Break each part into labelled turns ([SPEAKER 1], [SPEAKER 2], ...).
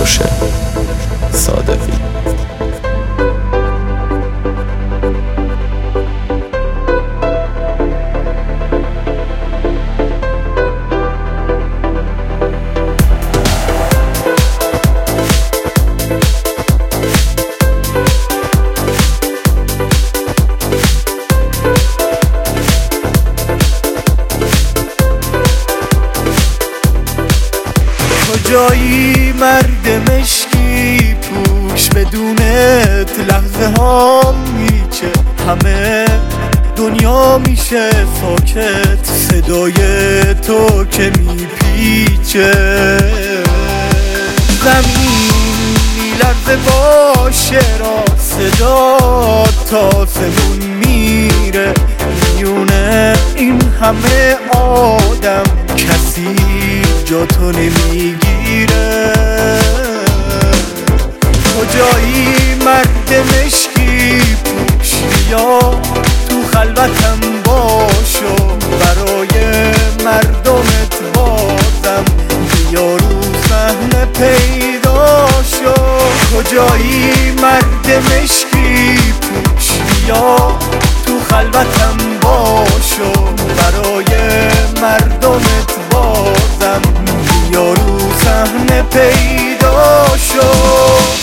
[SPEAKER 1] کوروش صادقی.
[SPEAKER 2] کجایی مرد مشکی پوش، بدونت لحظه ها میچه، همه دنیا میشه ساکت، صدای تو که میپیچه. زمین میلرزه با شعرها، صدا تا آسمون میره، میونه این همه آدم کسی جا تو نمیگیره. کجایی مرد مشکی پوش، یا تو خلوتم باشو، برای مردمت بازم بیا رو صحنه پیدا شو. کجایی مرد مشکی پوش، یا تو خلوتم باشو، برای مردمت بازم بیا رو صحنه پیدا شو.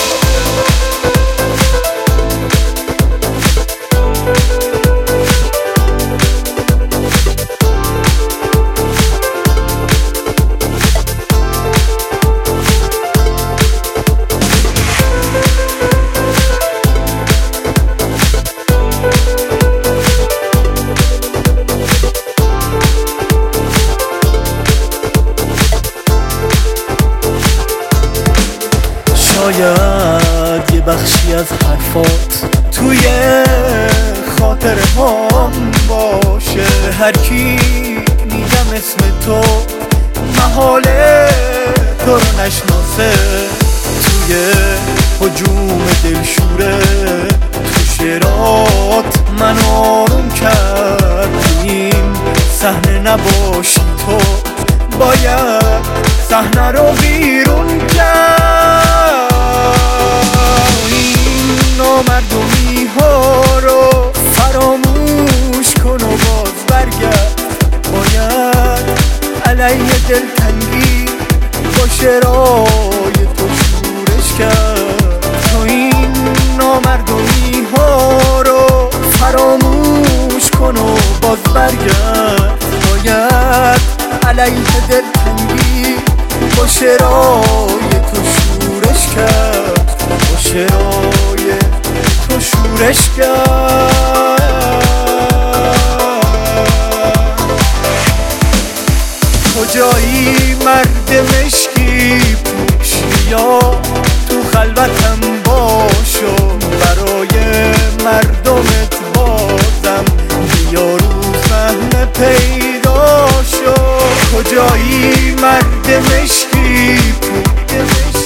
[SPEAKER 2] شاید یه بخشی از حرفات توی خاطره هام باشه، هر کی میگم اسم تو محاله تو رو نشناسه. توی هجوم دلشوره تو شعرات من آروم کرد، این صحنه نباشی تو باید صحنه رو بیرون کرد. این نامردمی ها رو فراموش کن و باز برگرد، باید علیه دلتنگی با شعرهای تو شورش کرد. تو این نامردمی ها رو فراموش کن و باز برگرد، باید علیه دلتنگی با شعرهای تو شورش کرد، با شعرهای تو شورش کرد. کجایی مرد مشکی پوش، یا تو خلوتم باشو، برای مردمت بازم بیا رو صحنه پیدا شو. کجایی مرد مشکی پوش،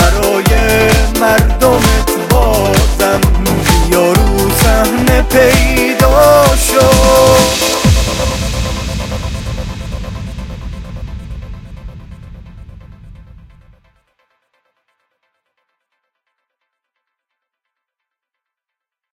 [SPEAKER 2] برای مردمت بازم بیا رو صحنه پیدا